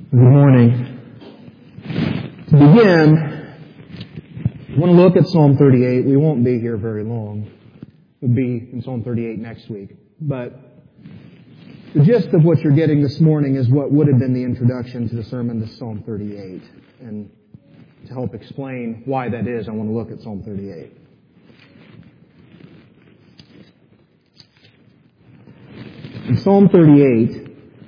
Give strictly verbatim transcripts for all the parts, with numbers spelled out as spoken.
Good morning. To begin, I want to look at Psalm thirty-eight. We won't be here very long. We'll be in Psalm thirty-eight next week. But the gist of what you're getting this morning is what would have been the introduction to the sermon to Psalm thirty-eight. And to help explain why that is, I want to look at Psalm thirty-eight. In Psalm thirty-eight,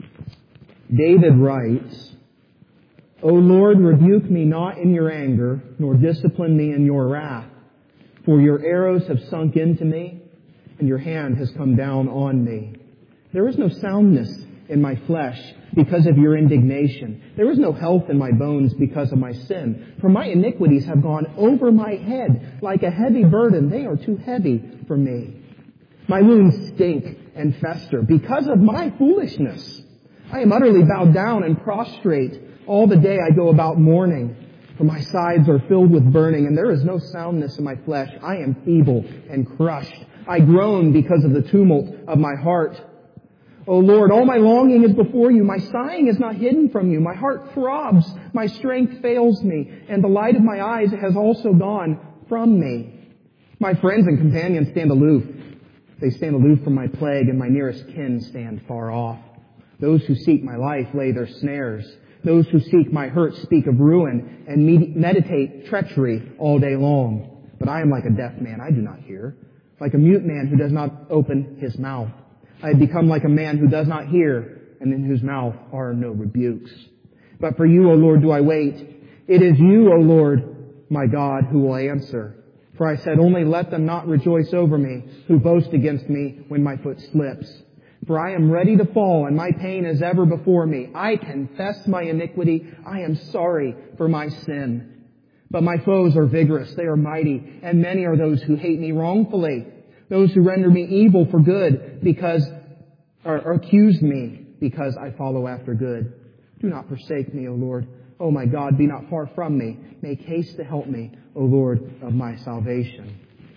David writes, O Lord, rebuke me not in your anger, nor discipline me in your wrath. For your arrows have sunk into me, and your hand has come down on me. There is no soundness in my flesh because of your indignation. There is no health in my bones because of my sin. For my iniquities have gone over my head like a heavy burden. They are too heavy for me. My wounds stink and fester because of my foolishness. I am utterly bowed down and prostrate. All the day I go about mourning, for my sides are filled with burning, and there is no soundness in my flesh. I am feeble and crushed. I groan because of the tumult of my heart. O Lord, all my longing is before you. My sighing is not hidden from you. My heart throbs. My strength fails me, and the light of my eyes has also gone from me. My friends and companions stand aloof. They stand aloof from my plague, and my nearest kin stand far off. Those who seek my life lay their snares. Those who seek my hurt speak of ruin and med- meditate treachery all day long. But I am like a deaf man, I do not hear. Like a mute man who does not open his mouth. I have become like a man who does not hear, and in whose mouth are no rebukes. But for you, O Lord, do I wait. It is you, O Lord, my God, who will answer. For I said, only let them not rejoice over me, who boast against me when my foot slips. For I am ready to fall, and my pain is ever before me. I confess my iniquity. I am sorry for my sin. But my foes are vigorous. They are mighty, and many are those who hate me wrongfully. Those who render me evil for good because, or, or accuse me because I follow after good. Do not forsake me, O Lord. O my God, be not far from me. Make haste to help me, O Lord of my salvation.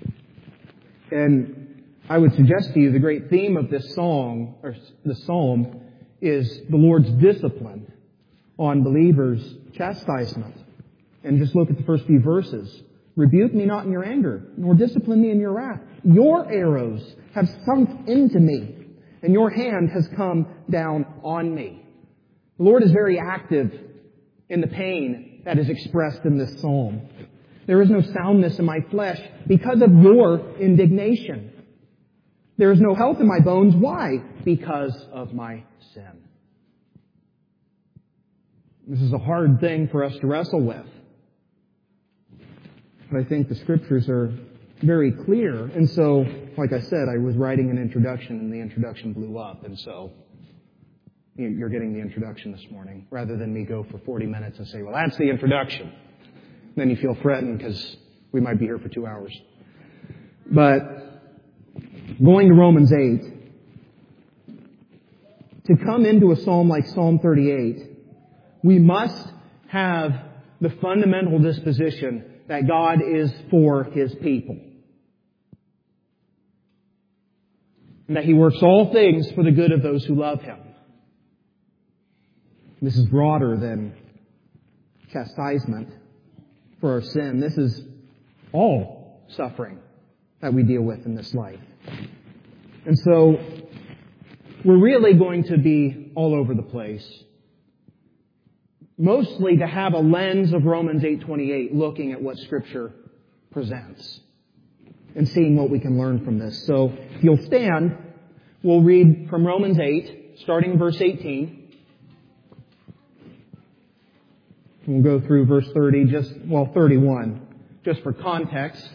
And I would suggest to you the great theme of this song, or the psalm, is the Lord's discipline on believers' chastisement. And just look at the first few verses. Rebuke me not in your anger, nor discipline me in your wrath. Your arrows have sunk into me, and your hand has come down on me. The Lord is very active in the pain that is expressed in this psalm. There is no soundness in my flesh because of your indignation. There is no health in my bones. Why? Because of my sin. This is a hard thing for us to wrestle with. But I think the Scriptures are very clear. And so, like I said, I was writing an introduction and the introduction blew up. And so, you're getting the introduction this morning rather than me go for forty minutes and say, well, that's the introduction. Then you feel threatened because we might be here for two hours. But going to Romans eight, to come into a psalm like Psalm thirty-eight, we must have the fundamental disposition that God is for His people. And that He works all things for the good of those who love Him. This is broader than chastisement for our sin. This is all suffering that we deal with in this life. And so, we're really going to be all over the place. Mostly to have a lens of Romans eight twenty-eight, looking at what Scripture presents and seeing what we can learn from this. So, if you'll stand, we'll read from Romans eight, starting in verse eighteen. We'll go through verse thirty, just, well, thirty-one, just for context.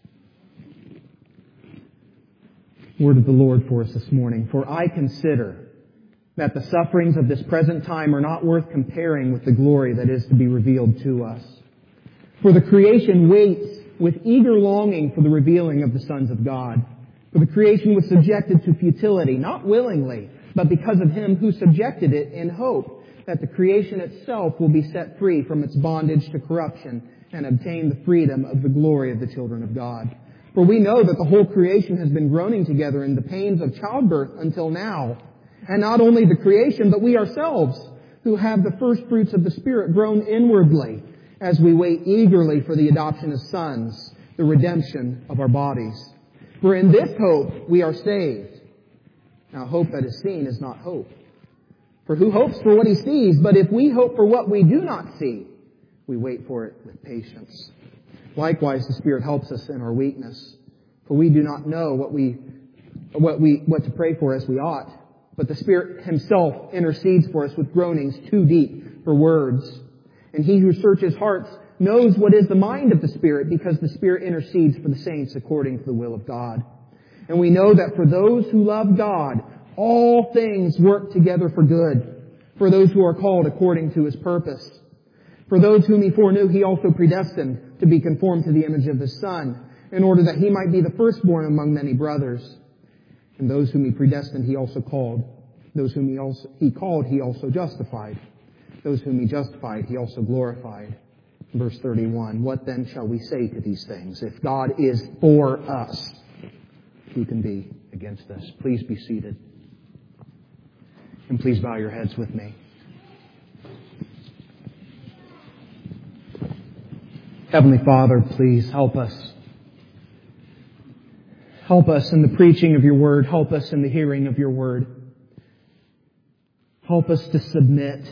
Word of the Lord for us this morning. For I consider that the sufferings of this present time are not worth comparing with the glory that is to be revealed to us. For the creation waits with eager longing for the revealing of the sons of God. For the creation was subjected to futility, not willingly, but because of Him who subjected it in hope that the creation itself will be set free from its bondage to corruption and obtain the freedom of the glory of the children of God. For we know that the whole creation has been groaning together in the pains of childbirth until now. And not only the creation, but we ourselves, who have the first fruits of the Spirit groan inwardly as we wait eagerly for the adoption as sons, the redemption of our bodies. For in this hope we are saved. Now hope that is seen is not hope. For who hopes for what he sees? But if we hope for what we do not see, we wait for it with patience. Likewise, the Spirit helps us in our weakness. For we do not know what we, what we, what to pray for as we ought. But the Spirit Himself intercedes for us with groanings too deep for words. And He who searches hearts knows what is the mind of the Spirit, because the Spirit intercedes for the saints according to the will of God. And we know that for those who love God, all things work together for good, for those who are called according to His purpose. For those whom He foreknew, He also predestined to be conformed to the image of His Son, in order that He might be the firstborn among many brothers. And those whom He predestined, He also called. Those whom He also He called, He also justified. Those whom He justified, He also glorified. Verse thirty-one, what then shall we say to these things? If God is for us, who can be against us? Please be seated. And please bow your heads with me. Heavenly Father, please help us. Help us in the preaching of your word. Help us in the hearing of your word. Help us to submit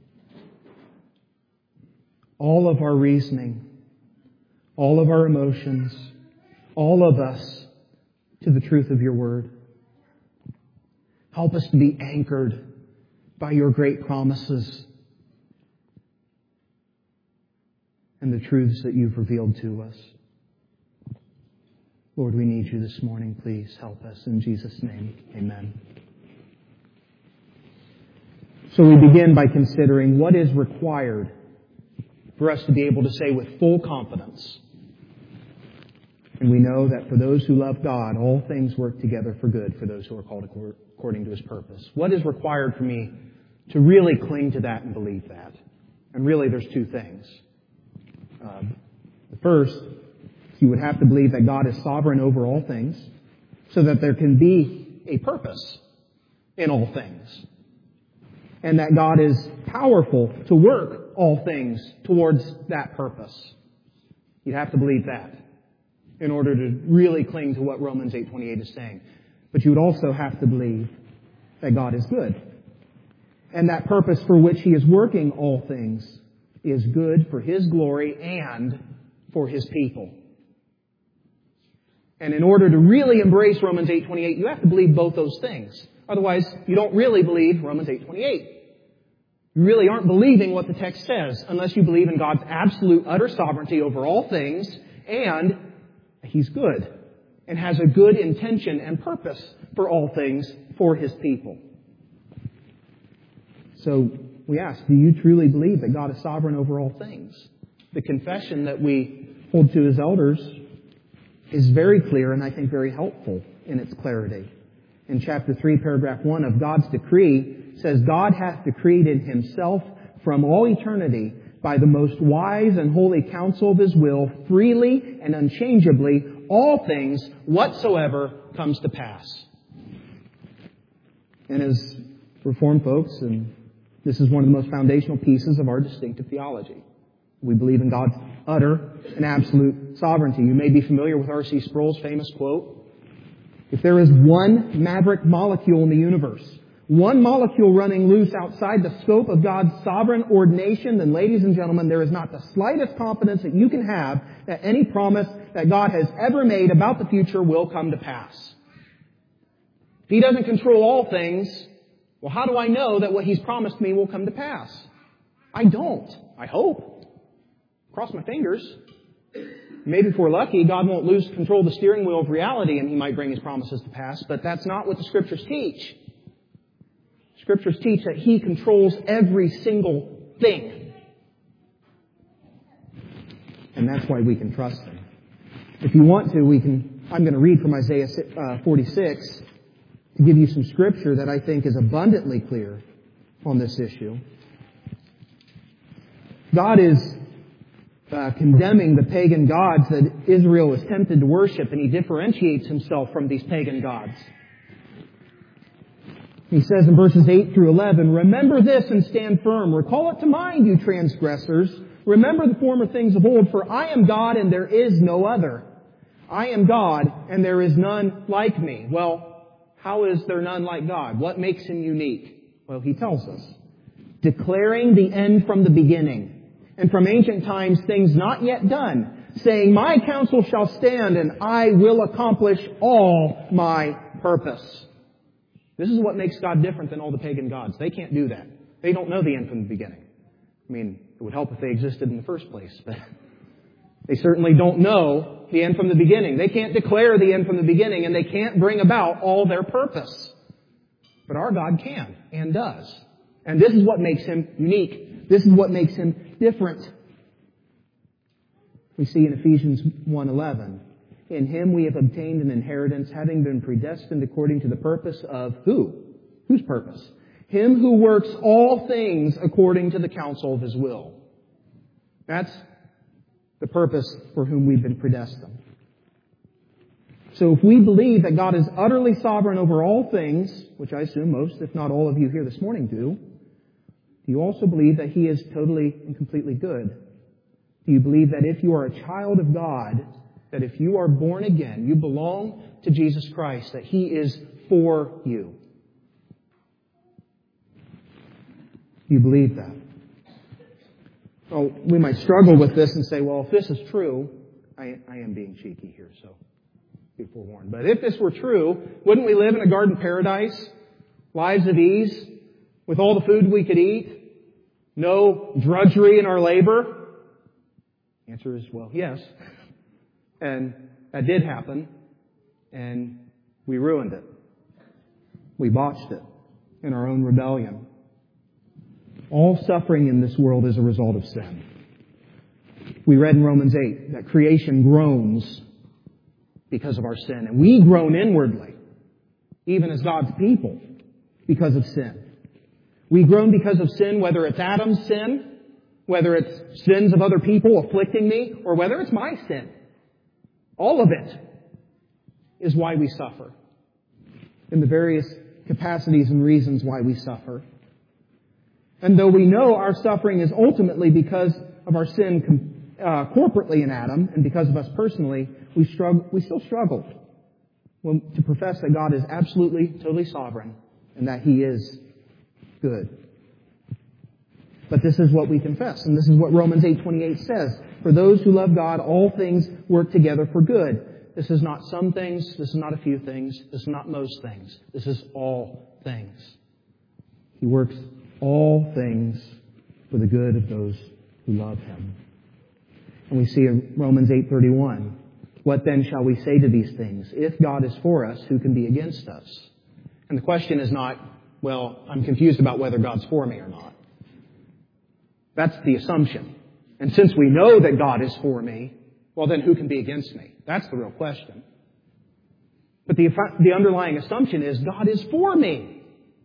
all of our reasoning, all of our emotions, all of us to the truth of your word. Help us to be anchored by your great promises and the truths that you've revealed to us. Lord, we need you this morning. Please help us. In Jesus' name, amen. So we begin by considering what is required for us to be able to say with full confidence. And we know that for those who love God, all things work together for good for those who are called according to His purpose. What is required for me to really cling to that and believe that? And really there's two things. Um, the first, you would have to believe that God is sovereign over all things, so that there can be a purpose in all things. And that God is powerful to work all things towards that purpose. You'd have to believe that in order to really cling to what Romans eight twenty-eight is saying. But you would also have to believe that God is good. And that purpose for which He is working all things is good for His glory and for His people. And in order to really embrace Romans eight twenty-eight, you have to believe both those things. Otherwise, you don't really believe Romans eight twenty-eight. You really aren't believing what the text says unless you believe in God's absolute, utter sovereignty over all things, and He's good and has a good intention and purpose for all things for His people. So we ask, do you truly believe that God is sovereign over all things? The confession that we hold to as elders is very clear and I think very helpful in its clarity. In chapter three, paragraph one of God's decree, says, God hath decreed in Himself from all eternity by the most wise and holy counsel of His will, freely and unchangeably, all things whatsoever comes to pass. And as Reformed folks, and this is one of the most foundational pieces of our distinctive theology. We believe in God's utter and absolute sovereignty. You may be familiar with R C Sproul's famous quote, if there is one maverick molecule in the universe, one molecule running loose outside the scope of God's sovereign ordination, then, ladies and gentlemen, there is not the slightest confidence that you can have that any promise that God has ever made about the future will come to pass. If He doesn't control all things, well, how do I know that what He's promised me will come to pass? I don't. I hope. Cross my fingers. Maybe if we're lucky, God won't lose control of the steering wheel of reality and He might bring His promises to pass, but that's not what the Scriptures teach. Scriptures teach that He controls every single thing. And that's why we can trust Him. If you want to, we can, I'm going to read from Isaiah forty-six to give you some Scripture that I think is abundantly clear on this issue. God is uh, condemning the pagan gods that Israel is tempted to worship, and He differentiates Himself from these pagan gods. He says in verses eight through eleven, remember this and stand firm. Recall it to mind, you transgressors. Remember the former things of old, for I am God and there is no other. I am God and there is none like me. Well, how is there none like God? What makes Him unique? Well, He tells us. Declaring the end from the beginning, and from ancient times things not yet done, saying, my counsel shall stand and I will accomplish all my purpose. This is what makes God different than all the pagan gods. They can't do that. They don't know the end from the beginning. I mean, it would help if they existed in the first place, but they certainly don't know the end from the beginning. They can't declare the end from the beginning, and they can't bring about all their purpose. But our God can and does. And this is what makes Him unique. This is what makes Him different. We see in Ephesians one eleven, in Him we have obtained an inheritance, having been predestined according to the purpose of who? Whose purpose? Him who works all things according to the counsel of His will. That's the purpose for whom we've been predestined. So if we believe that God is utterly sovereign over all things, which I assume most, if not all of you here this morning do, do you also believe that He is totally and completely good? Do you believe that if you are a child of God, that if you are born again, you belong to Jesus Christ, that He is for you? Do you believe that? Well, we might struggle with this and say, well, if this is true, I, I am being cheeky here, so be forewarned. But if this were true, wouldn't we live in a garden paradise? Lives of ease, with all the food we could eat? No drudgery in our labor? The answer is, well, yes. And that did happen, and we ruined it. We botched it in our own rebellion. All suffering in this world is a result of sin. We read in Romans eight that creation groans because of our sin. And we groan inwardly, even as God's people, because of sin. We groan because of sin, whether it's Adam's sin, whether it's sins of other people afflicting me, or whether it's my sin. All of it is why we suffer. In the various capacities and reasons why we suffer. And though we know our suffering is ultimately because of our sin uh, corporately in Adam, and because of us personally, we struggle. We still struggle when, to profess that God is absolutely, totally sovereign, and that He is good. But this is what we confess, and this is what Romans eight twenty-eight says. For those who love God, all things work together for good. This is not some things. This is not a few things. This is not most things. This is all things. He works all things for the good of those who love Him. And we see in Romans eight thirty-one, what then shall we say to these things? If God is for us, who can be against us? And the question is not, well, I'm confused about whether God's for me or not. That's the assumption. And since we know that God is for me, well then who can be against me? That's the real question. But the, the underlying assumption is God is for me.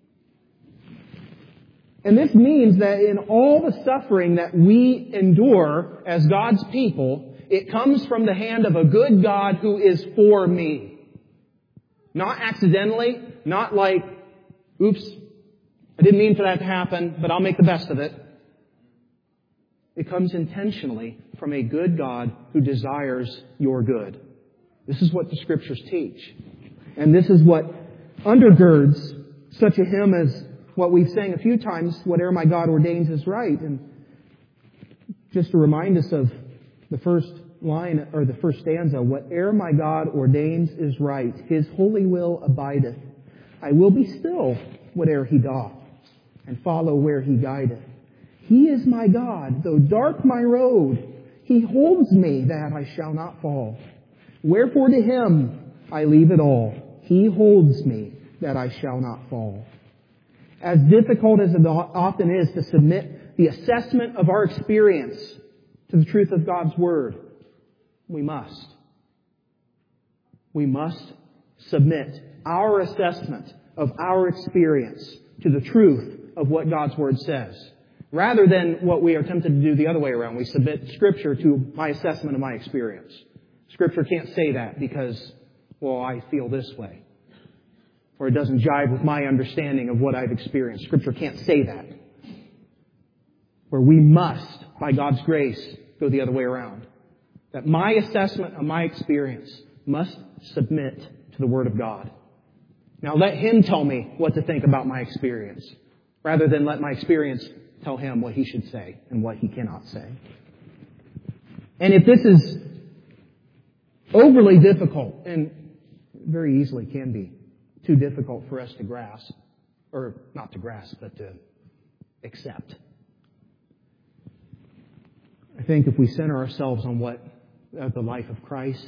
And this means that in all the suffering that we endure as God's people, it comes from the hand of a good God who is for me. Not accidentally, not like, oops, I didn't mean for that to happen, but I'll make the best of it. It comes intentionally from a good God who desires your good. This is what the Scriptures teach. And this is what undergirds such a hymn as what we've sang a few times, whatever my God ordains is right. And just to remind us of the first line, or the first stanza, whatever my God ordains is right, His holy will abideth. I will be still, whatever He doth, and follow where He guideth. He is my God, though dark my road, He holds me that I shall not fall. Wherefore to Him I leave it all. He holds me that I shall not fall. As difficult as it often is to submit the assessment of our experience to the truth of God's Word, we must. We must submit our assessment of our experience to the truth of what God's Word says. Rather than what we are tempted to do the other way around. We submit Scripture to my assessment of my experience. Scripture can't say that because, well, I feel this way. or it doesn't jive with my understanding of what I've experienced. Scripture can't say that. Where we must, by God's grace, go the other way around. That my assessment of my experience must submit to the Word of God. Now let Him tell me what to think about my experience, rather than let my experience tell Him what He should say and what He cannot say. And if this is overly difficult, and very easily can be too difficult for us to grasp, or not to grasp, but to accept, I think if we center ourselves on what uh, the life of Christ,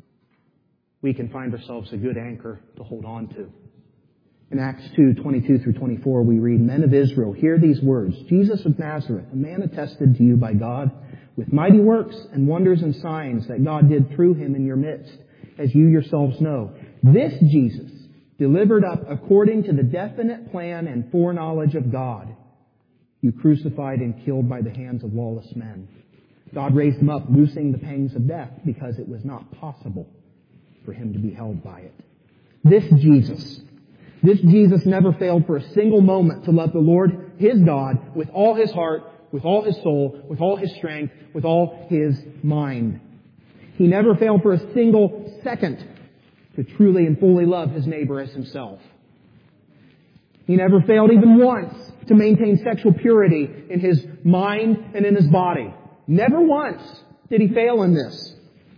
we can find ourselves a good anchor to hold on to. In Acts two, twenty-two through twenty-four, we read, "Men of Israel, hear these words. Jesus of Nazareth, a man attested to you by God with mighty works and wonders and signs that God did through Him in your midst, as you yourselves know. This Jesus, delivered up according to the definite plan and foreknowledge of God, you crucified and killed by the hands of lawless men. God raised Him up, loosing the pangs of death, because it was not possible for Him to be held by it." This Jesus, this Jesus never failed for a single moment to love the Lord, His God, with all His heart, with all His soul, with all His strength, with all His mind. He never failed for a single second to truly and fully love His neighbor as Himself. He never failed even once to maintain sexual purity in His mind and in His body. Never once did He fail in this.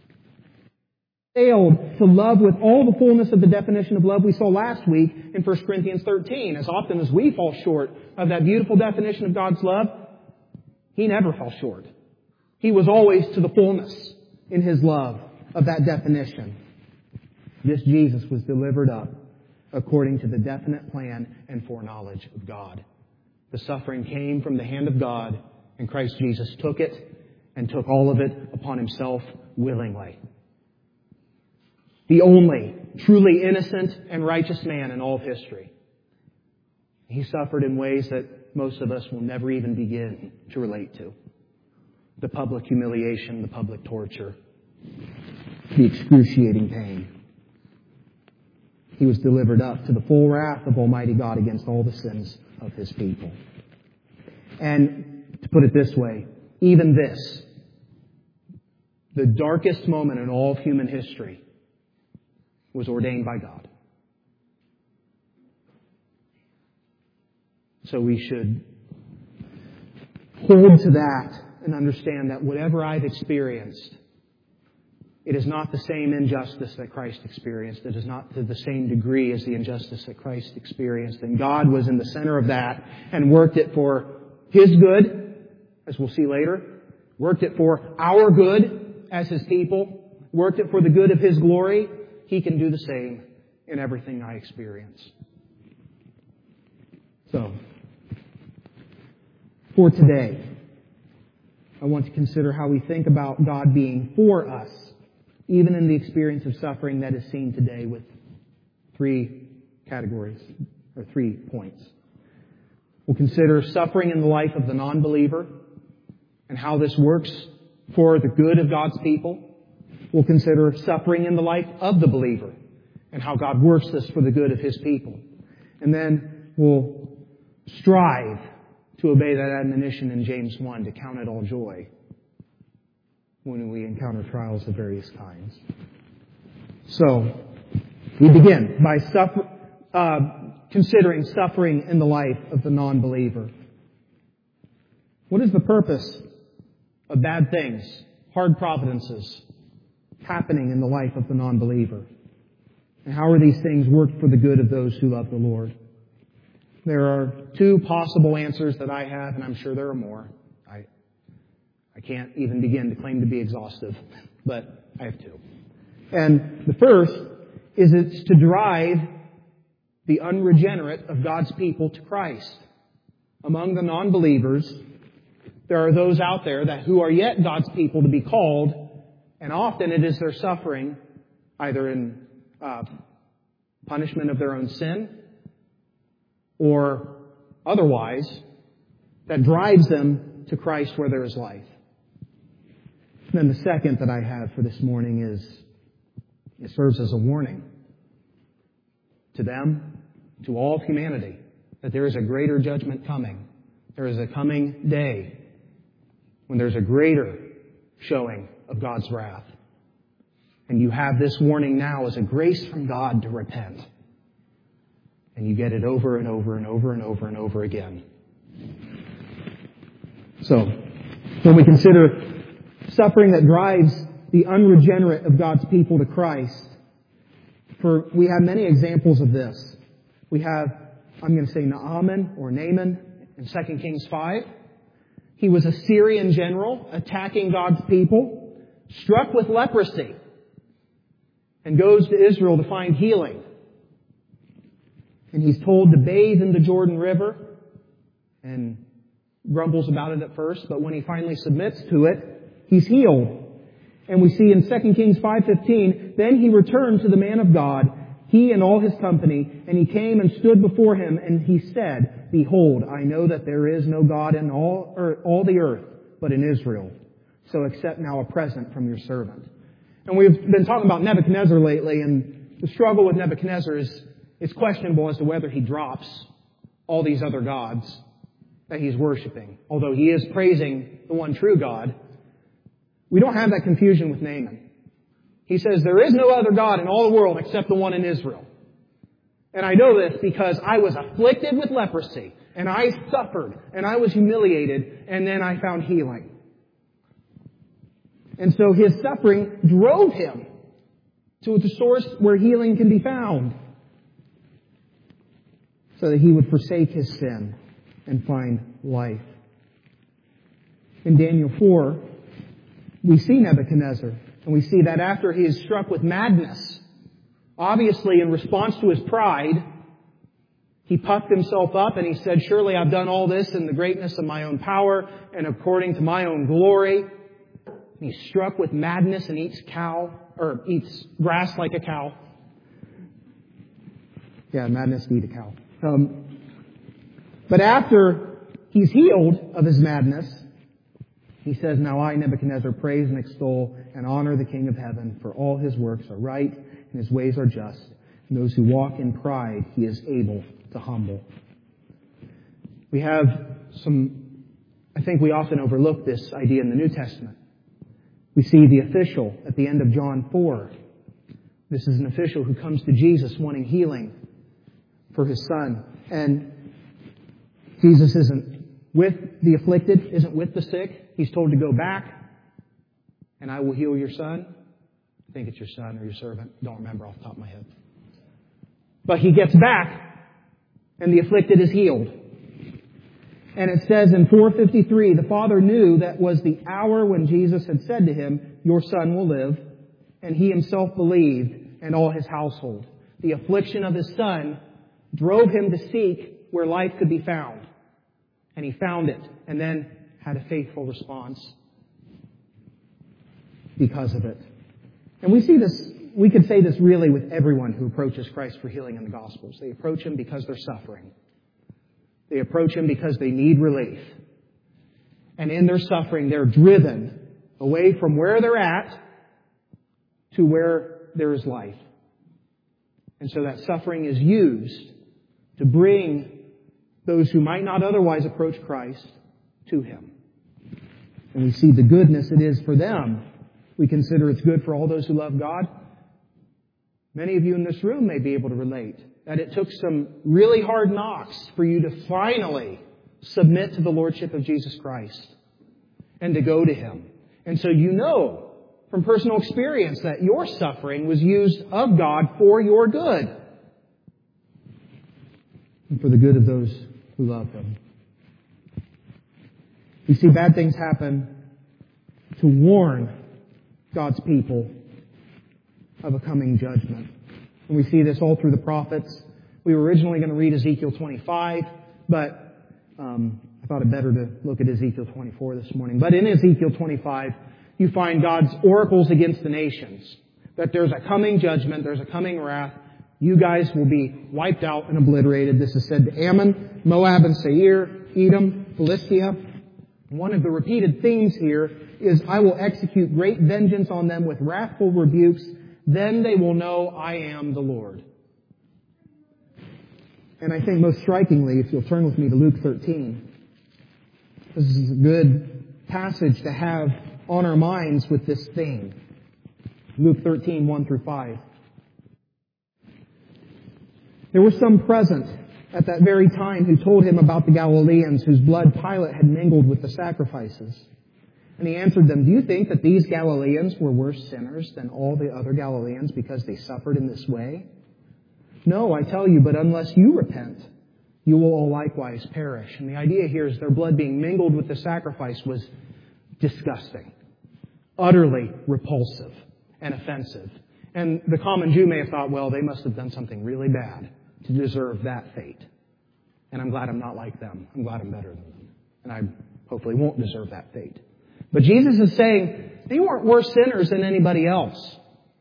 Failed to love with all the fullness of the definition of love we saw last week in First Corinthians thirteen. As often as we fall short of that beautiful definition of God's love, He never fell short. He was always to the fullness in His love of that definition. This Jesus was delivered up according to the definite plan and foreknowledge of God. The suffering came from the hand of God, and Christ Jesus took it and took all of it upon Himself willingly. The only truly innocent and righteous man in all of history. He suffered in ways that most of us will never even begin to relate to. The public humiliation, the public torture, the excruciating pain. He was delivered up to the full wrath of Almighty God against all the sins of His people. And to put it this way, even this, the darkest moment in all of human history, was ordained by God. So we should hold to that and understand that whatever I've experienced, it is not the same injustice that Christ experienced. It is not to the same degree as the injustice that Christ experienced. And God was in the center of that and worked it for His good, as we'll see later. Worked it for our good as His people. Worked it for the good of His glory. He can do the same in everything I experience. So, for today, I want to consider how we think about God being for us, even in the experience of suffering that is seen today, with three categories, or three points. We'll consider suffering in the life of the non-believer and how this works for the good of God's people. We'll consider suffering in the life of the believer and how God works this for the good of His people. And then we'll strive to obey that admonition in James one, to count it all joy when we encounter trials of various kinds. So, we begin by suffer, uh, considering suffering in the life of the non-believer. What is the purpose of bad things, hard providences, happening in the life of the non-believer? And how are these things worked for the good of those who love the Lord? There are two possible answers that I have, and I'm sure there are more. I I can't even begin to claim to be exhaustive, but I have two. And the first is it's to drive the unregenerate of God's people to Christ. Among the non-believers, there are those out there that who are yet God's people to be called, and often it is their suffering, either in uh, punishment of their own sin or otherwise, that drives them to Christ where there is life. And then the second that I have for this morning is, it serves as a warning to them to all of humanity that there is a greater judgment coming. There is a coming day when there's a greater showing of God's wrath. And you have this warning now as a grace from God to repent. And you get it over and over and over and over and over again. So, when we consider suffering that drives the unregenerate of God's people to Christ, for we have many examples of this. We have, I'm going to say Naaman or Naaman in Second Kings five. He was a Syrian general attacking God's people, struck with leprosy, and goes to Israel to find healing. And he's told to bathe in the Jordan River and grumbles about it at first, but when he finally submits to it, he's healed. And we see in Second Kings five fifteen, then he returned to the man of God, he and all his company, and he came and stood before him, and he said, Behold, I know that there is no God in all, or all the earth, but in Israel. So accept now a present from your servant. And we've been talking about Nebuchadnezzar lately, and the struggle with Nebuchadnezzar is it's questionable as to whether he drops all these other gods that he's worshiping. Although he is praising the one true God, we don't have that confusion with Naaman. He says, there is no other God in all the world except the one in Israel. And I know this because I was afflicted with leprosy, and I suffered, and I was humiliated, and then I found healing. And so his suffering drove him to the source where healing can be found, so that he would forsake his sin and find life. In Daniel four, we see Nebuchadnezzar, and we see that after he is struck with madness, obviously in response to his pride, he puffed himself up and he said, surely I've done all this in the greatness of my own power and according to my own glory. And he's struck with madness and eats cow, or eats grass like a cow. Yeah, madness to eat a cow. Um, but after he's healed of his madness, he says, Now I, Nebuchadnezzar, praise and extol and honor the King of heaven, for all his works are right and his ways are just. And those who walk in pride, he is able to humble. We have some, I think we often overlook this idea in the New Testament. We see the official at the end of John four. This is an official who comes to Jesus wanting healing for his son. And Jesus isn't with the afflicted, isn't with the sick. He's told to go back, and I will heal your son. I think it's your son or your servant. Don't remember off the top of my head. But he gets back, and the afflicted is healed. And it says in four fifty-three, the father knew that was the hour when Jesus had said to him, Your son will live. And he himself believed, and all his household. The affliction of his son drove him to seek where life could be found. And he found it, and then had a faithful response because of it. And we see this, we could say this really with everyone who approaches Christ for healing in the Gospels. They approach Him because they're suffering. They approach Him because they need relief. And in their suffering, they're driven away from where they're at to where there is life. And so that suffering is used to bring those who might not otherwise approach Christ to Him. And we see the goodness it is for them. We consider it's good for all those who love God. Many of you in this room may be able to relate that it took some really hard knocks for you to finally submit to the Lordship of Jesus Christ and to go to Him. And so you know from personal experience that your suffering was used of God for your good and for the good of those who love Him. We see bad things happen to warn God's people of a coming judgment. And we see this all through the prophets. We were originally going to read Ezekiel twenty-five, but um, I thought it better to look at Ezekiel twenty-four this morning. But in Ezekiel twenty-five, you find God's oracles against the nations. That there's a coming judgment, there's a coming wrath. You guys will be wiped out and obliterated. This is said to Ammon, Moab, and Seir, Edom, Philistia. One of the repeated themes here is, I will execute great vengeance on them with wrathful rebukes. Then they will know I am the Lord. And I think most strikingly, if you'll turn with me to Luke thirteen, this is a good passage to have on our minds with this theme. Luke thirteen, one through five. There were some present at that very time who told him about the Galileans whose blood Pilate had mingled with the sacrifices. And he answered them, "Do you think that these Galileans were worse sinners than all the other Galileans because they suffered in this way? No, I tell you, but unless you repent, you will all likewise perish." And the idea here is their blood being mingled with the sacrifice was disgusting, utterly repulsive and offensive. And the common Jew may have thought, well, they must have done something really bad to deserve that fate. And I'm glad I'm not like them. I'm glad I'm better than them. And I hopefully won't deserve that fate. But Jesus is saying they weren't worse sinners than anybody else.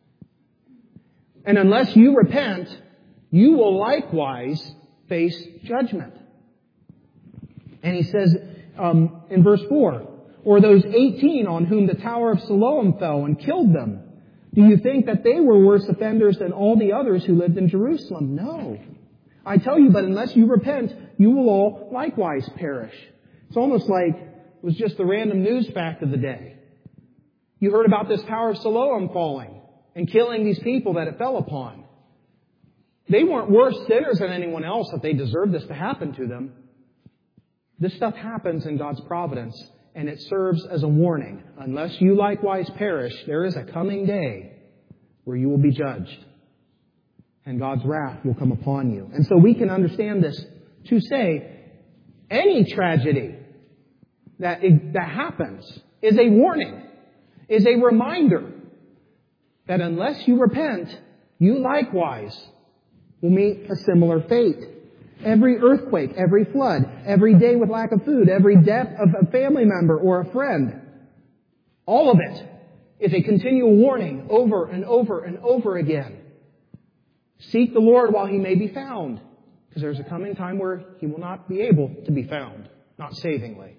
And unless you repent, you will likewise face judgment. And he says um, in verse four, "Or those eighteen on whom the Tower of Siloam fell and killed them, do you think that they were worse offenders than all the others who lived in Jerusalem? No. I tell you, but unless you repent, you will all likewise perish." It's almost like it was just the random news fact of the day. You heard about this Tower of Siloam falling and killing these people that it fell upon. They weren't worse sinners than anyone else that they deserved this to happen to them. This stuff happens in God's providence, and it serves as a warning. Unless you likewise perish, there is a coming day where you will be judged, and God's wrath will come upon you. And so we can understand this to say any tragedy that, that happens is a warning, is a reminder that unless you repent, you likewise will meet a similar fate. Every earthquake, every flood, every day with lack of food, every death of a family member or a friend, all of it is a continual warning over and over and over again. Seek the Lord while He may be found, because there's a coming time where He will not be able to be found, not savingly.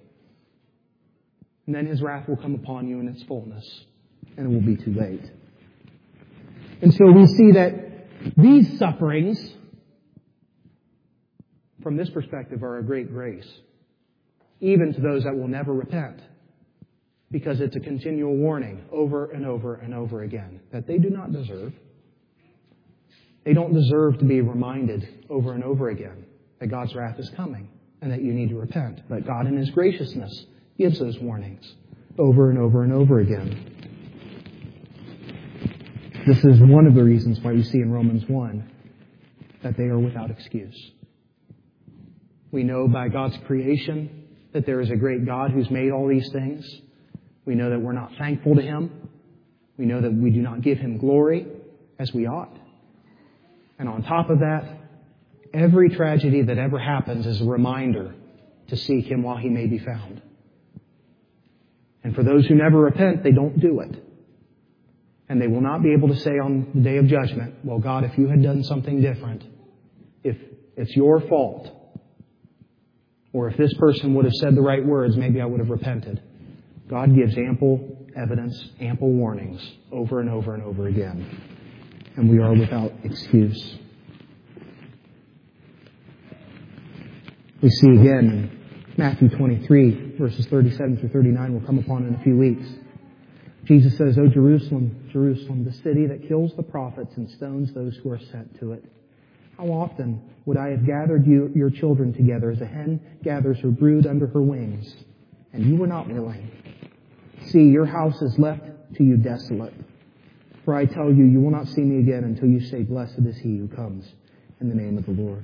And then His wrath will come upon you in its fullness, and it will be too late. And so we see that these sufferings, from this perspective, are a great grace, even to those that will never repent, because it's a continual warning over and over and over again that they do not deserve. They don't deserve to be reminded over and over again that God's wrath is coming and that you need to repent. But God in His graciousness gives those warnings over and over and over again. This is one of the reasons why we see in Romans one that they are without excuse. We know by God's creation that there is a great God who's made all these things. We know that we're not thankful to Him. We know that we do not give Him glory as we ought. And on top of that, every tragedy that ever happens is a reminder to seek Him while He may be found. And for those who never repent, they don't do it. And they will not be able to say on the day of judgment, well, God, if you had done something different, if it's your fault, or if this person would have said the right words, maybe I would have repented. God gives ample evidence, ample warnings over and over and over again. And we are without excuse. We see again in Matthew twenty-three, verses thirty-seven through thirty-nine, we'll come upon in a few weeks. Jesus says, "O Jerusalem, Jerusalem, the city that kills the prophets and stones those who are sent to it. How often would I have gathered you, your children together as a hen gathers her brood under her wings, and you were not willing. See, your house is left to you desolate. For I tell you, you will not see me again until you say, blessed is He who comes in the name of the Lord."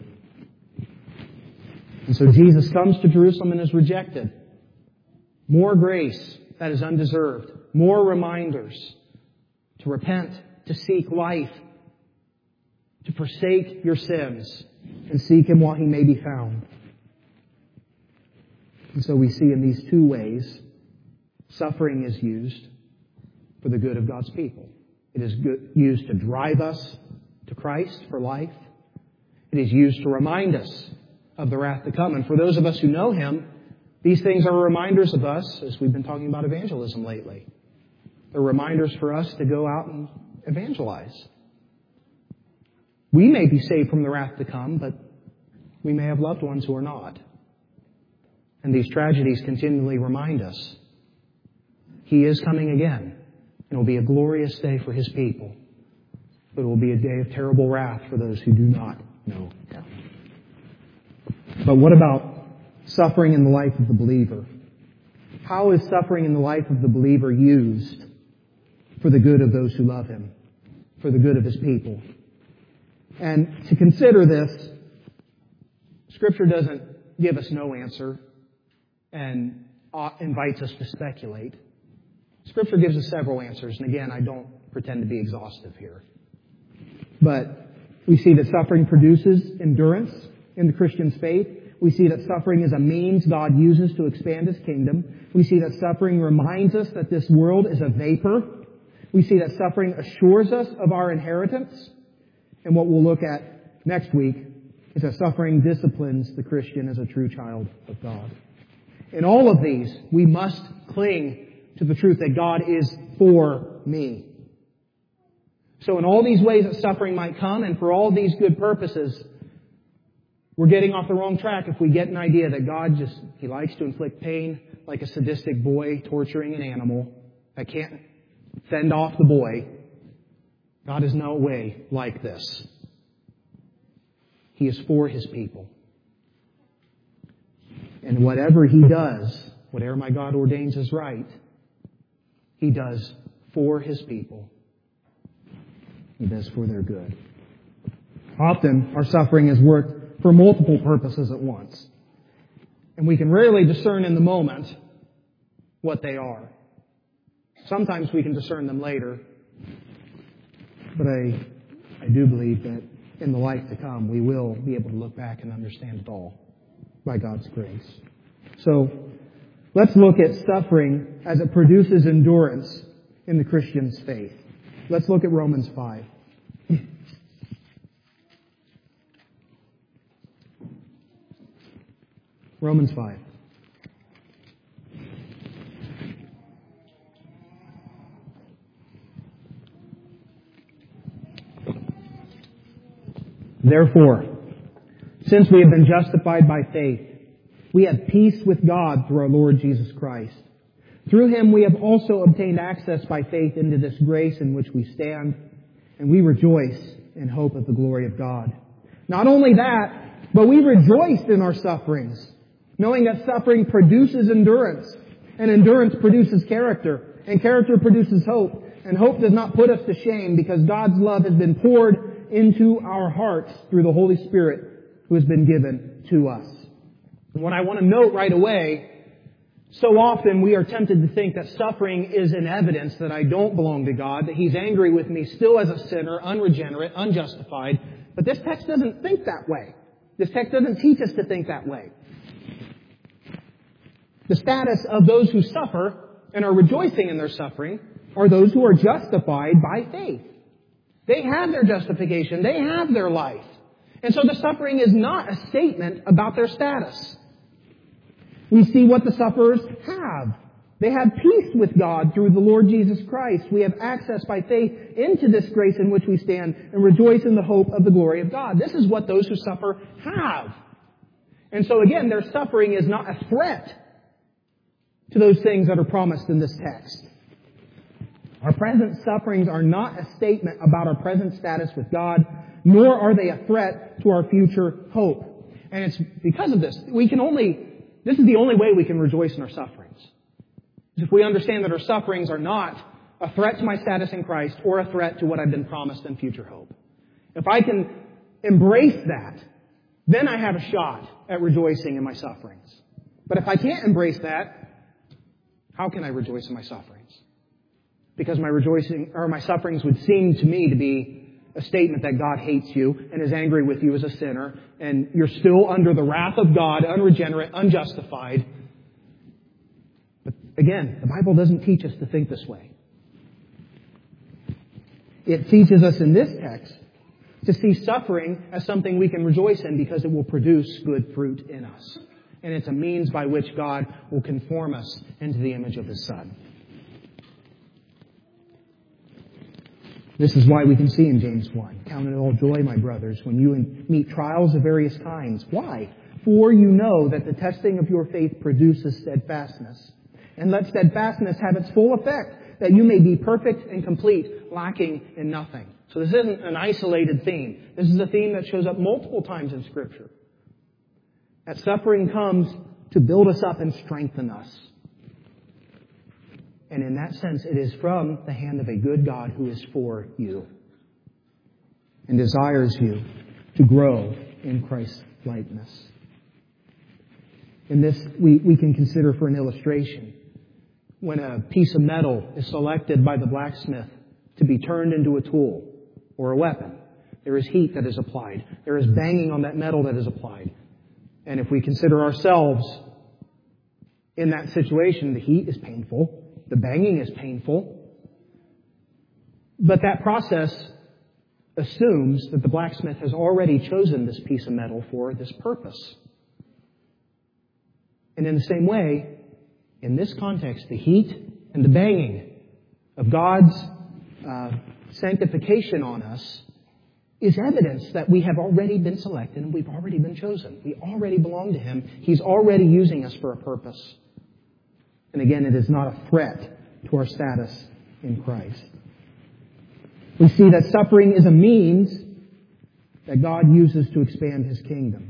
And so Jesus comes to Jerusalem and is rejected. More grace that is undeserved. More reminders to repent, to seek life, to forsake your sins, and seek Him while He may be found. And so we see in these two ways, suffering is used for the good of God's people. It is good, used to drive us to Christ for life. It is used to remind us of the wrath to come. And for those of us who know Him, these things are reminders of us, as we've been talking about evangelism lately. They're reminders for us to go out and evangelize. We may be saved from the wrath to come, but We may have loved ones who are not. And these tragedies continually remind us He is coming again. It will be a glorious day for His people. But it will be a day of terrible wrath for those who do not know Him. But what about suffering in the life of the believer? How is suffering in the life of the believer used for the good of those who love Him, for the good of His people? And to consider this, Scripture doesn't give us no answer and invites us to speculate. Scripture gives us several answers, and again, I don't pretend to be exhaustive here. But we see that suffering produces endurance in the Christian's faith. We see that suffering is a means God uses to expand His kingdom. We see that suffering reminds us that this world is a vapor. We see that suffering assures us of our inheritance. And what we'll look at next week is that suffering disciplines the Christian as a true child of God. In all of these, we must cling to the truth that God is for me. So in all these ways that suffering might come, and for all these good purposes, we're getting off the wrong track if we get an idea that God just, He likes to inflict pain like a sadistic boy torturing an animal that can't fend off the boy. God is no way like this. He is for His people. And whatever He does, whatever my God ordains is right, He does for His people. He does for their good. Often, our suffering is worked for multiple purposes at once. And we can rarely discern in the moment what they are. Sometimes we can discern them later. But I, I do believe that in the life to come, we will be able to look back and understand it all by God's grace. So, let's look at suffering as it produces endurance in the Christian's faith. Let's look at Romans five. Romans five. Therefore, since we have been justified by faith, we have peace with God through our Lord Jesus Christ. Through Him we have also obtained access by faith into this grace in which we stand, and we rejoice in hope of the glory of God. Not only that, but we rejoice in our sufferings, knowing that suffering produces endurance, and endurance produces character, and character produces hope, and hope does not put us to shame because God's love has been poured into our hearts through the Holy Spirit who has been given to us. And what I want to note right away, so often we are tempted to think that suffering is an evidence that I don't belong to God, that He's angry with me still as a sinner, unregenerate, unjustified. But this text doesn't think that way. This text doesn't teach us to think that way. The status of those who suffer and are rejoicing in their suffering are those who are justified by faith. They have their justification. They have their life. And so the suffering is not a statement about their status. We see what the sufferers have. They have peace with God through the Lord Jesus Christ. We have access by faith into this grace in which we stand and rejoice in the hope of the glory of God. This is what those who suffer have. And so again, their suffering is not a threat to those things that are promised in this text. Our present sufferings are not a statement about our present status with God, nor are they a threat to our future hope. And it's because of this, we can only, this is the only way we can rejoice in our sufferings. If we understand that our sufferings are not a threat to my status in Christ or a threat to what I've been promised in future hope. If I can embrace that, then I have a shot at rejoicing in my sufferings. But if I can't embrace that, how can I rejoice in my sufferings? Because my rejoicing or my sufferings would seem to me to be a statement that God hates you and is angry with you as a sinner, and you're still under the wrath of God, unregenerate, unjustified. But again, the Bible doesn't teach us to think this way. It teaches us in this text to see suffering as something we can rejoice in because it will produce good fruit in us. And it's a means by which God will conform us into the image of His Son. This is why we can see in James one, count it all joy, my brothers, when you meet trials of various kinds. Why? For you know that the testing of your faith produces steadfastness. And let steadfastness have its full effect, that you may be perfect and complete, lacking in nothing. So this isn't an isolated theme. This is a theme that shows up multiple times in Scripture. That suffering comes to build us up and strengthen us. And in that sense, it is from the hand of a good God who is for you and desires you to grow in Christ's likeness. In this, we, we can consider for an illustration. When a piece of metal is selected by the blacksmith to be turned into a tool or a weapon, there is heat that is applied. There is banging on that metal that is applied. And if we consider ourselves in that situation, the heat is painful. The banging is painful. But that process assumes that the blacksmith has already chosen this piece of metal for this purpose. And in the same way, in this context, the heat and the banging of God's uh, sanctification on us is evidence that we have already been selected and we've already been chosen. We already belong to Him. He's already using us for a purpose. And again, it is not a threat to our status in Christ. We see that suffering is a means that God uses to expand His kingdom.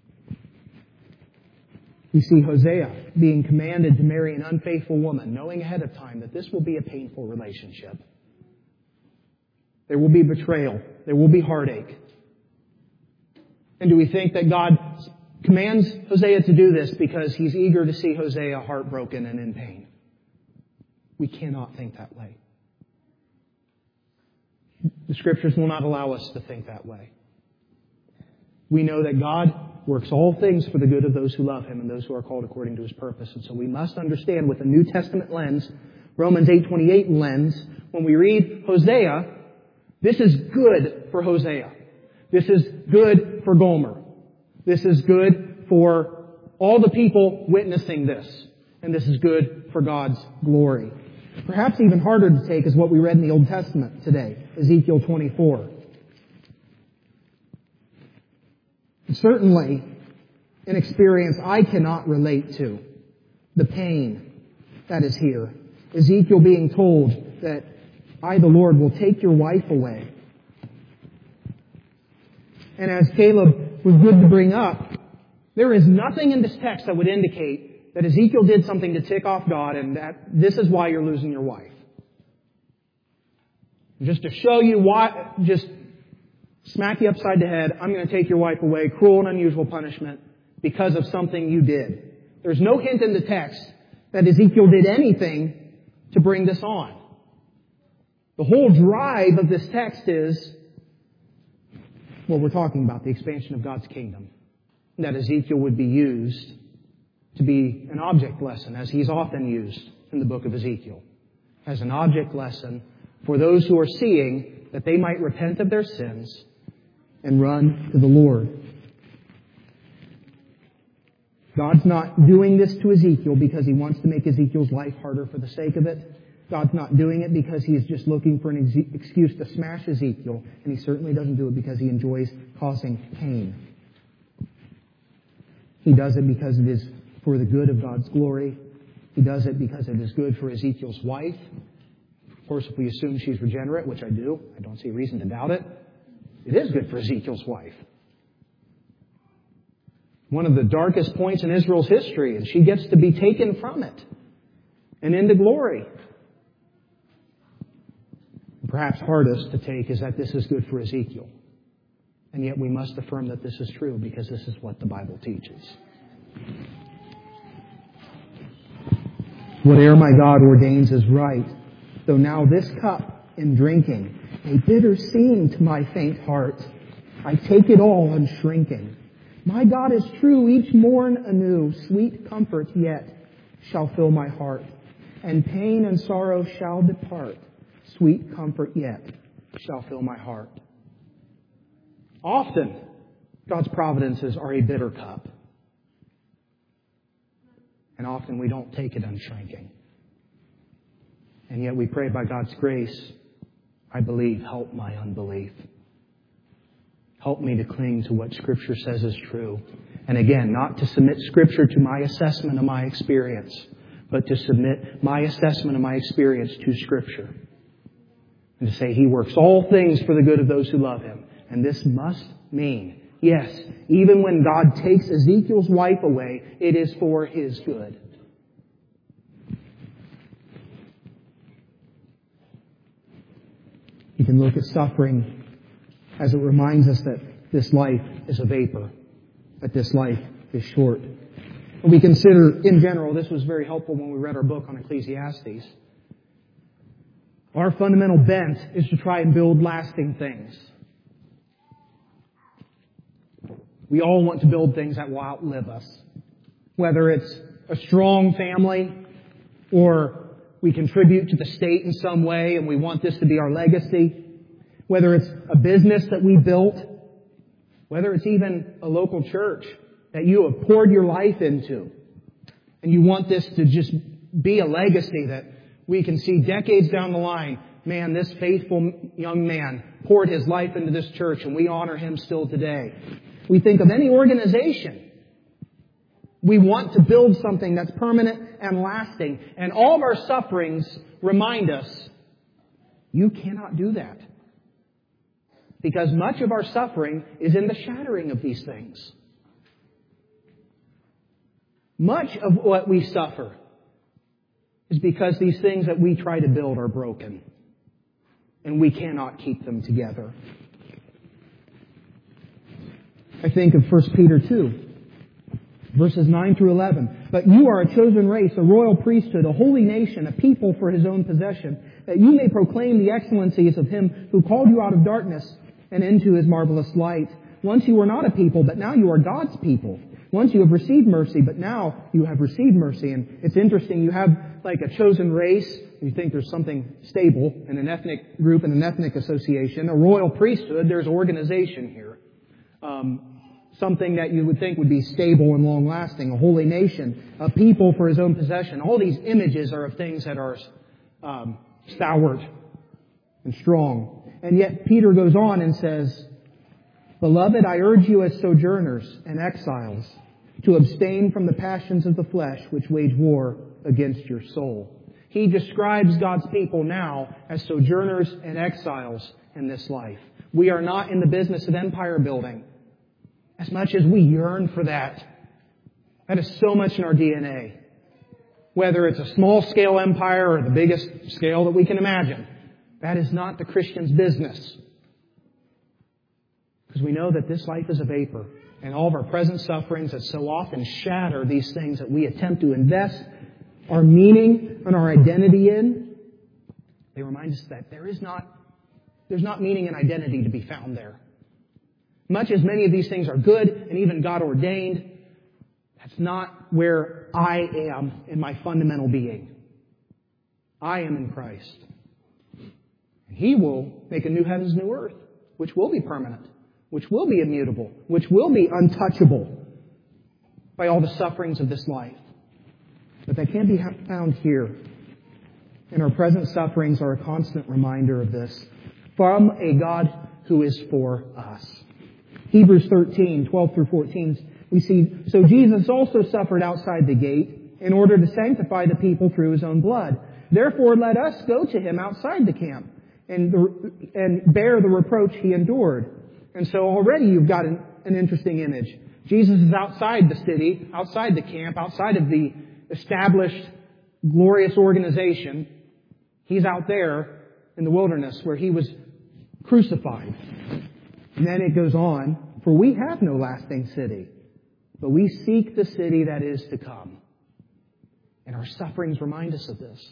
We see Hosea being commanded to marry an unfaithful woman, knowing ahead of time that this will be a painful relationship. There will be betrayal. There will be heartache. And do we think that God commands Hosea to do this because He's eager to see Hosea heartbroken and in pain? We cannot think that way. The Scriptures will not allow us to think that way. We know that God works all things for the good of those who love Him and those who are called according to His purpose. And so we must understand with a New Testament lens, Romans eight twenty-eight lens, when we read Hosea, this is good for Hosea. This is good for Gomer. This is good for all the people witnessing this. And this is good for God's glory. Perhaps even harder to take is what we read in the Old Testament today, Ezekiel twenty-four. Certainly, an experience I cannot relate to. The pain that is here. Ezekiel being told that I, the Lord, will take your wife away. And as Caleb was good to bring up, there is nothing in this text that would indicate that Ezekiel did something to tick off God and that this is why you're losing your wife. Just to show you why, just smack you upside the head, I'm going to take your wife away, cruel and unusual punishment, because of something you did. There's no hint in the text that Ezekiel did anything to bring this on. The whole drive of this text is, well, we're talking about the expansion of God's kingdom. That Ezekiel would be used to be an object lesson, as he's often used in the book of Ezekiel, as an object lesson for those who are seeing that they might repent of their sins and run to the Lord. God's not doing this to Ezekiel because He wants to make Ezekiel's life harder for the sake of it. God's not doing it because He is just looking for an ex- excuse to smash Ezekiel. And He certainly doesn't do it because He enjoys causing pain. He does it because it is for the good of God's glory. He does it because it is good for Ezekiel's wife. Of course, if we assume she's regenerate, which I do, I don't see a reason to doubt it, it is good for Ezekiel's wife. One of the darkest points in Israel's history, and she gets to be taken from it and into glory. Perhaps hardest to take is that this is good for Ezekiel. And yet we must affirm that this is true because this is what the Bible teaches. Whate'er my God ordains is right, though now this cup in drinking, a bitter seeing to my faint heart, I take it all unshrinking. My God is true, each morn anew, sweet comfort yet shall fill my heart, and pain and sorrow shall depart, sweet comfort yet shall fill my heart. Often, God's providences are a bitter cup. And often we don't take it unshrinking. And yet we pray by God's grace, I believe, help my unbelief. Help me to cling to what Scripture says is true. And again, not to submit Scripture to my assessment of my experience, but to submit my assessment of my experience to Scripture. And to say He works all things for the good of those who love Him. And this must mean, yes, even when God takes Ezekiel's wife away, it is for His good. You can look at suffering as it reminds us that this life is a vapor, that this life is short. And we consider, in general, this was very helpful when we read our book on Ecclesiastes. Our fundamental bent is to try and build lasting things. We all want to build things that will outlive us. Whether it's a strong family, or we contribute to the state in some way and we want this to be our legacy. Whether it's a business that we built, whether it's even a local church that you have poured your life into, and you want this to just be a legacy that we can see decades down the line, man, this faithful young man poured his life into this church and we honor him still today. We think of any organization. We want to build something that's permanent and lasting. And all of our sufferings remind us, you cannot do that. Because much of our suffering is in the shattering of these things. Much of what we suffer is because these things that we try to build are broken. And we cannot keep them together. I think of First Peter two, verses nine through eleven. But you are a chosen race, a royal priesthood, a holy nation, a people for His own possession, that you may proclaim the excellencies of Him who called you out of darkness and into His marvelous light. Once you were not a people, but now you are God's people. Once you have received mercy, but now you have received mercy. And it's interesting, you have like a chosen race. You think there's something stable in an ethnic group and an ethnic association. A royal priesthood, there's organization here. Um, something that you would think would be stable and long-lasting. A holy nation, a people for His own possession. All these images are of things that are um, stalwart and strong. And yet Peter goes on and says, Beloved, I urge you as sojourners and exiles to abstain from the passions of the flesh which wage war against your soul. He describes God's people now as sojourners and exiles in this life. We are not in the business of empire building. As much as we yearn for that, that is so much in our D N A. Whether it's a small-scale empire or the biggest scale that we can imagine, that is not the Christian's business. Because we know that this life is a vapor. And all of our present sufferings that so often shatter these things that we attempt to invest our meaning and our identity in, they remind us that there is not, there's not meaning and identity to be found there. Much as many of these things are good and even God ordained, that's not where I am in my fundamental being. I am in Christ. And He will make a new heavens, new earth, which will be permanent, which will be immutable, which will be untouchable by all the sufferings of this life. But that can't be found here. And our present sufferings are a constant reminder of this from a God who is for us. Hebrews thirteen, twelve through fourteen, we see, So Jesus also suffered outside the gate in order to sanctify the people through His own blood. Therefore let us go to Him outside the camp and, and bear the reproach He endured. And so already you've got an, an interesting image. Jesus is outside the city, outside the camp, outside of the established, glorious organization. He's out there in the wilderness where He was crucified. And then it goes on, for we have no lasting city, but we seek the city that is to come. And our sufferings remind us of this.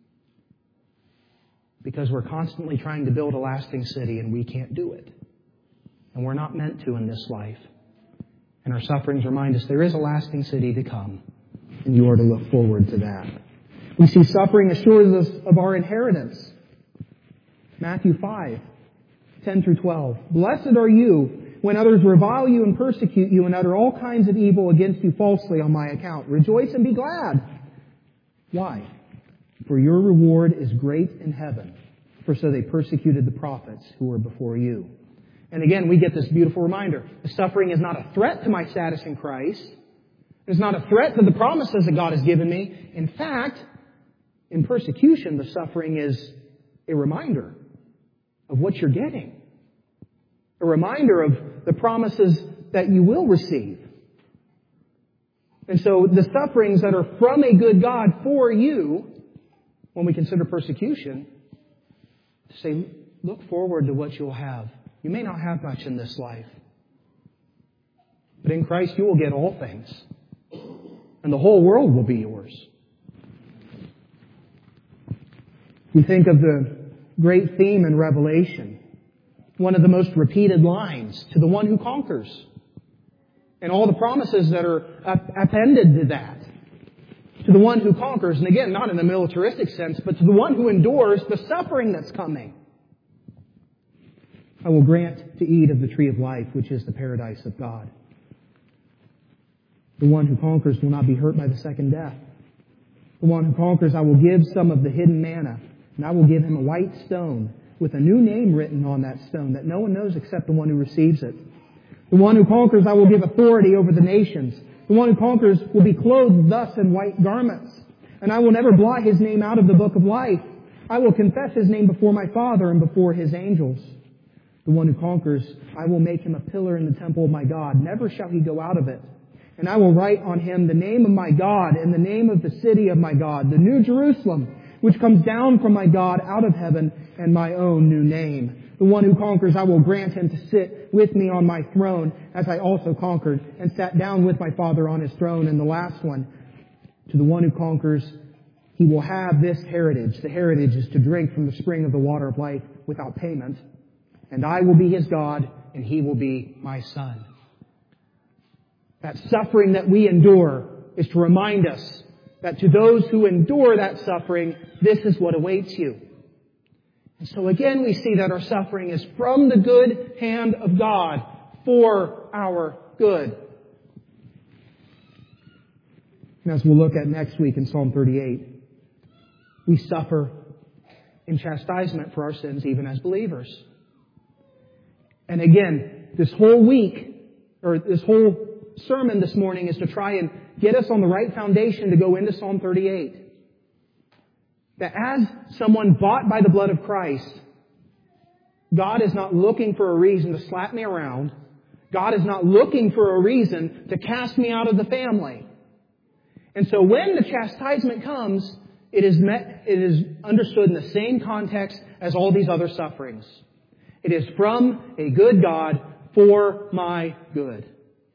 Because we're constantly trying to build a lasting city and we can't do it. And we're not meant to in this life. And our sufferings remind us there is a lasting city to come. And you are to look forward to that. We see suffering assures us of our inheritance. Matthew five, ten through twelve. Blessed are you when others revile you and persecute you and utter all kinds of evil against you falsely on my account. Rejoice and be glad. Why? For your reward is great in heaven. for so they persecuted the prophets who were before you. And again, we get this beautiful reminder. The suffering is not a threat to my status in Christ. It's not a threat to the promises that God has given me. In fact, in persecution, the suffering is a reminder of what you're getting. A reminder of the promises that you will receive. And so the sufferings that are from a good God for you, when we consider persecution, to say, look forward to what you'll have. You may not have much in this life, but in Christ you will get all things. And the whole world will be yours. We think of the great theme in Revelation, one of the most repeated lines, to the one who conquers. And all the promises that are appended to that. To the one who conquers, and again, not in a militaristic sense, but to the one who endures the suffering that's coming. I will grant to eat of the tree of life, which is the paradise of God. The one who conquers will not be hurt by the second death. The one who conquers, I will give some of the hidden manna, and I will give him a white stone with a new name written on that stone that no one knows except the one who receives it. The one who conquers, I will give authority over the nations. The one who conquers will be clothed thus in white garments. And I will never blot his name out of the book of life. I will confess his name before my Father and before his angels. The one who conquers, I will make him a pillar in the temple of my God. Never shall he go out of it. And I will write on him the name of my God and the name of the city of my God, the New Jerusalem, which comes down from my God out of heaven, and my own new name. The one who conquers, I will grant him to sit with me on my throne, as I also conquered and sat down with my Father on his throne. And the last one, to the one who conquers, he will have this heritage. The heritage is to drink from the spring of the water of life without payment. And I will be his God, and he will be my son. That suffering that we endure is to remind us that to those who endure that suffering, this is what awaits you. And so again, we see that our suffering is from the good hand of God for our good. And as we'll look at next week in Psalm thirty-eight, we suffer in chastisement for our sins even as believers. And again, this whole week, or this whole sermon this morning is to try and get us on the right foundation to go into Psalm thirty-eight. That as someone bought by the blood of Christ, God is not looking for a reason to slap me around. God is not looking for a reason to cast me out of the family. And so when the chastisement comes, it is met, it is understood in the same context as all these other sufferings. It is from a good God for my good.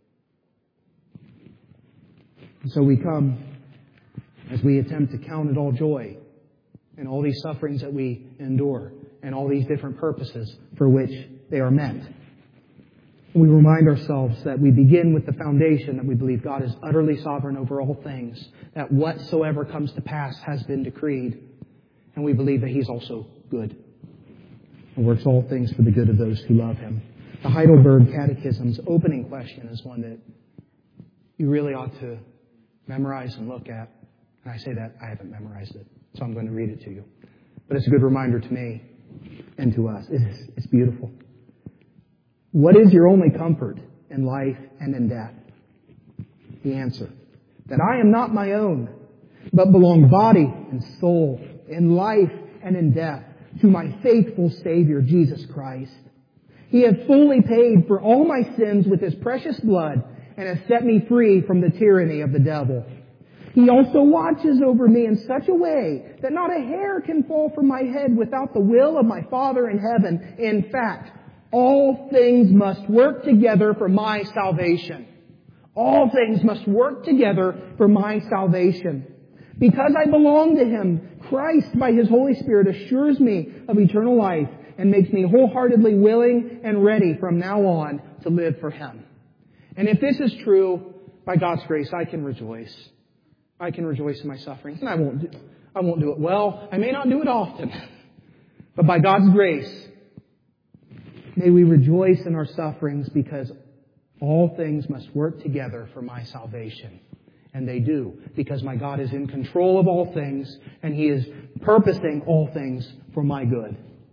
And so we come as we attempt to count it all joy in all these sufferings that we endure and all these different purposes for which they are meant. We remind ourselves that we begin with the foundation that we believe God is utterly sovereign over all things, that whatsoever comes to pass has been decreed, and we believe that He's also good and works all things for the good of those who love Him. The Heidelberg Catechism's opening question is one that you really ought to memorize and look at. And I say that, I haven't memorized it, so I'm going to read it to you. But it's a good reminder to me and to us. It's, it's beautiful. What is your only comfort in life and in death? The answer, that I am not my own, but belong body and soul, in life and in death, to my faithful Savior, Jesus Christ. He has fully paid for all my sins with His precious blood and has set me free from the tyranny of the devil. He also watches over me in such a way that not a hair can fall from my head without the will of my Father in heaven. In fact, all things must work together for my salvation. All things must work together for my salvation. Because I belong to Him, Christ, by His Holy Spirit, assures me of eternal life and makes me wholeheartedly willing and ready from now on to live for Him. And if this is true, by God's grace, I can rejoice. I can rejoice in my sufferings. And I won't do, I won't do it well. I may not do it often. But by God's grace, may we rejoice in our sufferings, because all things must work together for my salvation. And they do, because my God is in control of all things, and He is purposing all things for my good.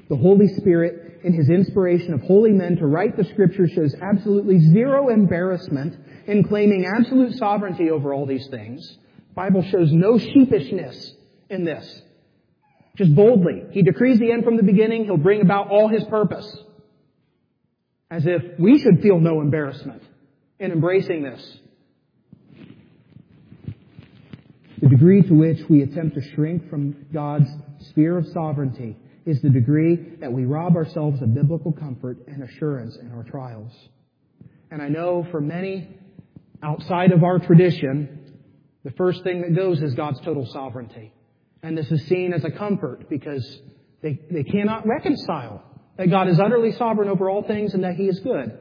The Holy Spirit, in His inspiration of holy men to write the Scripture, shows absolutely zero embarrassment in claiming absolute sovereignty over all these things. The Bible shows no sheepishness in this. Just boldly. He decrees the end from the beginning. He'll bring about all His purpose. As if we should feel no embarrassment in embracing this. The degree to which we attempt to shrink from God's sphere of sovereignty is the degree that we rob ourselves of biblical comfort and assurance in our trials. And I know for many outside of our tradition, the first thing that goes is God's total sovereignty. And this is seen as a comfort because they, they cannot reconcile that God is utterly sovereign over all things and that He is good.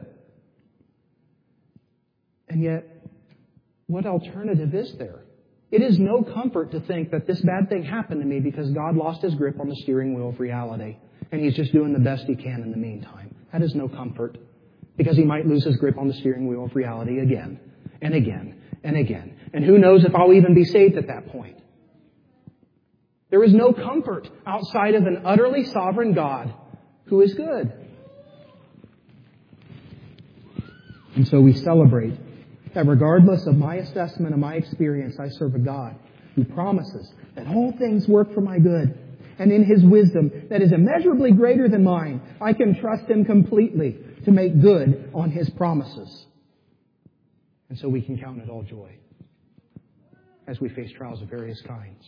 And yet, what alternative is there? It is no comfort to think that this bad thing happened to me because God lost His grip on the steering wheel of reality and He's just doing the best He can in the meantime. That is no comfort because He might lose His grip on the steering wheel of reality again and again and again. And who knows if I'll even be saved at that point. There is no comfort outside of an utterly sovereign God who is good. And so we celebrate that regardless of my assessment of my experience, I serve a God who promises that all things work for my good. And in His wisdom that is immeasurably greater than mine, I can trust Him completely to make good on His promises. And so we can count it all joy as we face trials of various kinds.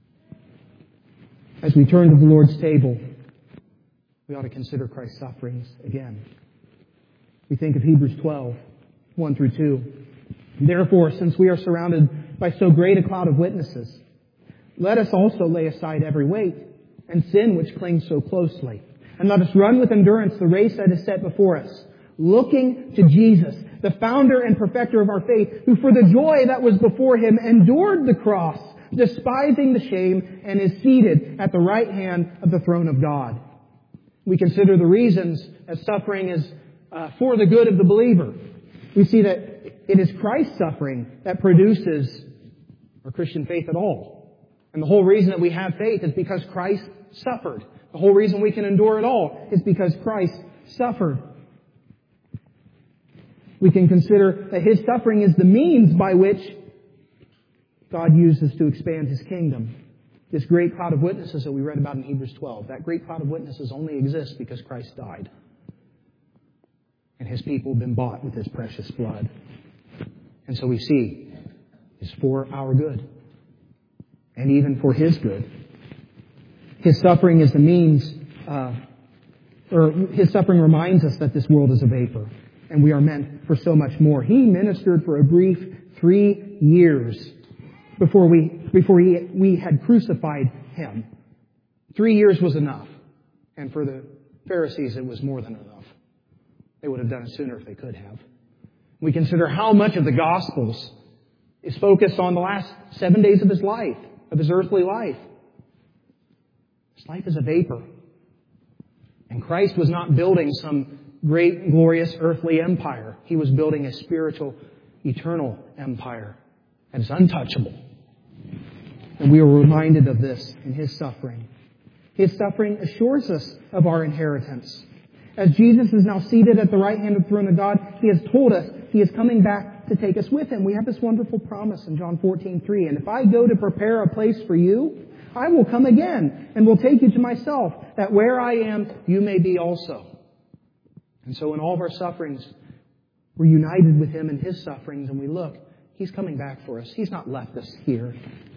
As we turn to the Lord's table, we ought to consider Christ's sufferings again. We think of Hebrews twelve, one through two. Therefore, since we are surrounded by so great a cloud of witnesses, let us also lay aside every weight and sin which clings so closely. And let us run with endurance the race that is set before us, looking to Jesus, the founder and perfecter of our faith, who for the joy that was before Him endured the cross, despising the shame, and is seated at the right hand of the throne of God. We consider the reasons as suffering is uh, for the good of the believer. We see that it is Christ's suffering that produces our Christian faith at all. And the whole reason that we have faith is because Christ suffered. The whole reason we can endure at all is because Christ suffered. We can consider that His suffering is the means by which God uses to expand His kingdom. This great cloud of witnesses that we read about in Hebrews twelve, that great cloud of witnesses only exists because Christ died. And His people have been bought with His precious blood. And so we see it's for our good. And even for His good. His suffering is the means, uh, or His suffering reminds us that this world is a vapor. And we are meant for so much more. He ministered for a brief three years before we, before he, we had crucified Him. Three years was enough. And for the Pharisees, it was more than enough. They would have done it sooner if they could have. We consider how much of the Gospels is focused on the last seven days of His life, of His earthly life. His life is a vapor. And Christ was not building some great, glorious earthly empire. He was building a spiritual, eternal empire that is untouchable. And we are reminded of this in His suffering. His suffering assures us of our inheritance. As Jesus is now seated at the right hand of the throne of God, He has told us He is coming back to take us with Him. We have this wonderful promise in John fourteen three. And if I go to prepare a place for you, I will come again and will take you to myself, that where I am, you may be also. And so in all of our sufferings, we're united with Him in His sufferings, and we look, He's coming back for us. He's not left us here.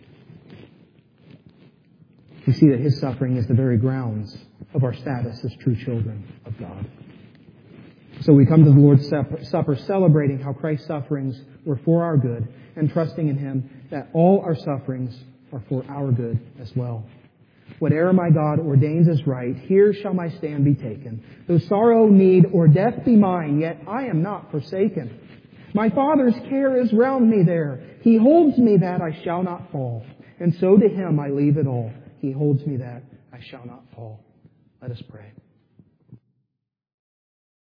We see that His suffering is the very grounds of our status as true children of God. So we come to the Lord's Supper celebrating how Christ's sufferings were for our good and trusting in Him that all our sufferings are for our good as well. Whatever my God ordains as right, here shall my stand be taken. Though sorrow, need, or death be mine, yet I am not forsaken. My Father's care is round me there. He holds me that I shall not fall. And so to Him I leave it all. He holds me that I shall not fall. Let us pray.